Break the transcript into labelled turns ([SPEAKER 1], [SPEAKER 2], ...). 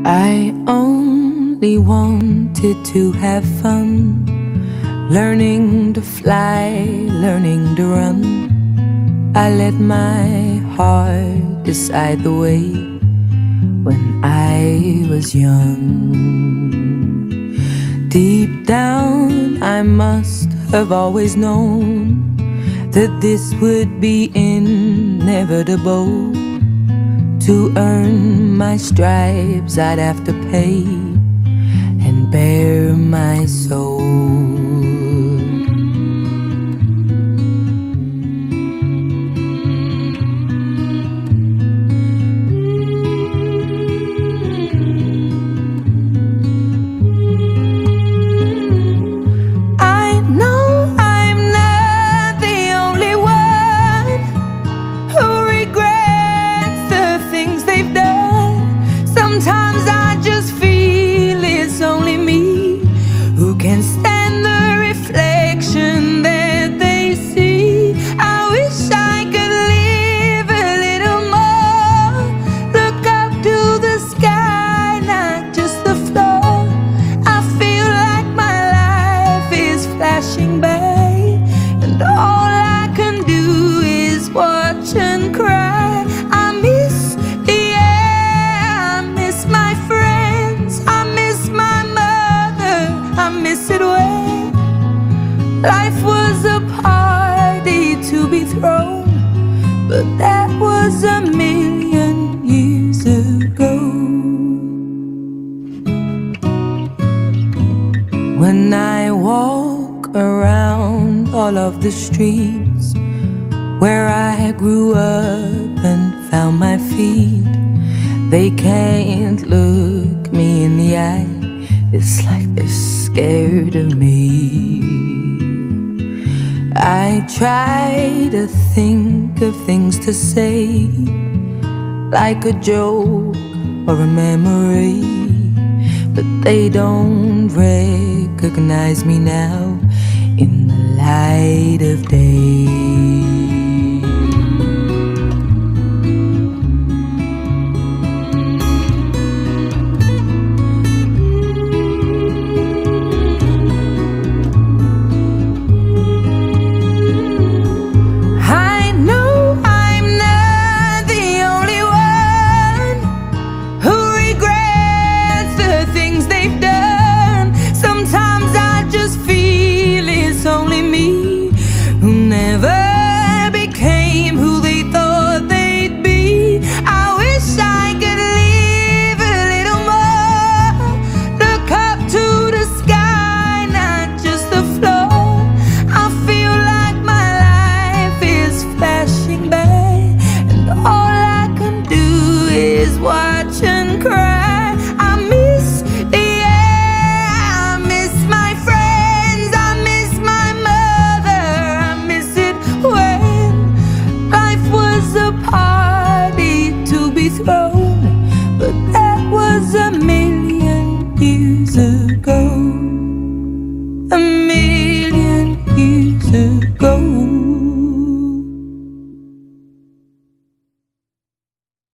[SPEAKER 1] I only wanted to have fun, learning to fly, learning to run. I let my heart decide the way when I was young. Deep down I must have always known that this would be inevitable. To earn my stripes I'd have to pay and bare my soul.
[SPEAKER 2] Sometimes I just feel it's only me who can stand the reflection that they see. I wish I could live a little more, look up to the sky, not just the floor. I feel like my life is flashing by, and all I can do is watch and cry. Life was a party to be thrown, but that was a million years ago. When I walk around all of the streets where I grew up and found my feet, they can't look me in the eye. It's like they're scared of me. I try to think of things to say, like a joke or a memory, but they don't recognize me now in the light of day.